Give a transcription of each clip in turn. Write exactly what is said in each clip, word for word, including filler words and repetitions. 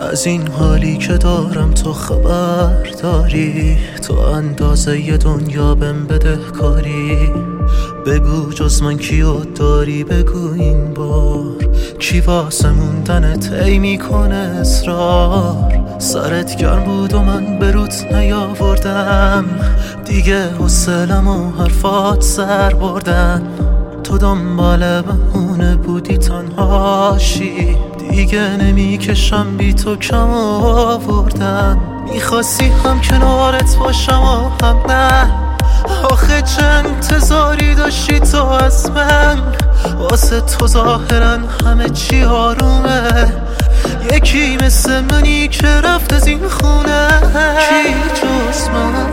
از این حالی که دارم تو خبر داری؟ تو اندازه ی دنیا بهم بده کاری. بگو جز من کیو داری، بگو این بار کی واسه موندنت ای میکنه اصرار. سرت گرم بود و من به روت نیاوردم، دیگه حوصلم و حرفات سر بردن. تو دنبال بهونه بودی تنهاشی، دیگه نمیکشم بی تو کم آوردن. میخواستی هم کنارت باشم و هم نه، آخه چه انتظاری داشتی تو از من؟ واسه تو ظاهرا همه چی آرومه، یکی مثل منی که رفت از این خونه. کی جز من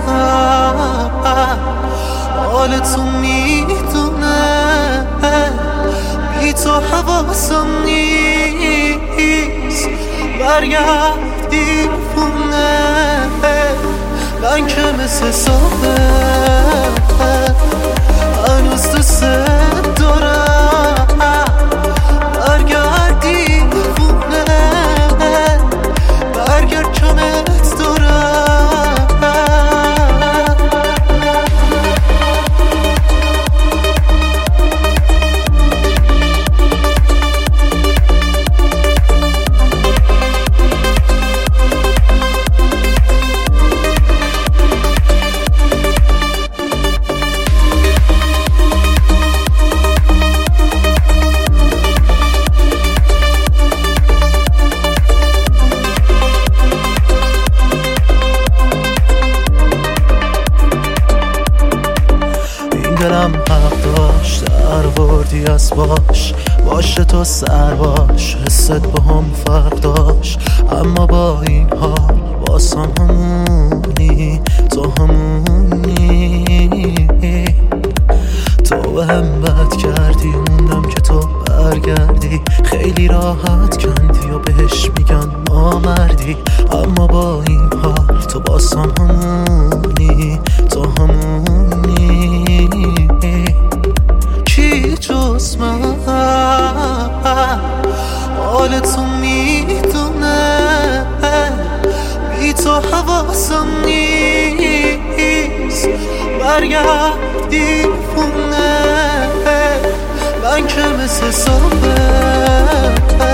حال تو میدونه، بی تو حواسم نیست، برگردی خونه. من که مثل صبح هنوز دوست دارم، برگردی خونه، برگرد کمت دارم. دلم حق داشت دروردی از باش، باشه تو سر باش، حست با هم فرق داشت. اما با این حال واسم همونی، تو همونی. تو به هم بد کردی، موندم که تو برگردی. خیلی راحت کندی و بهش میگن ما مردی، اما با این حال تو واسم همونی، تو همونی. کی جز من حال تو میدونه، بی تو حواسم نیست، برگردی خونه. من که مثل صبح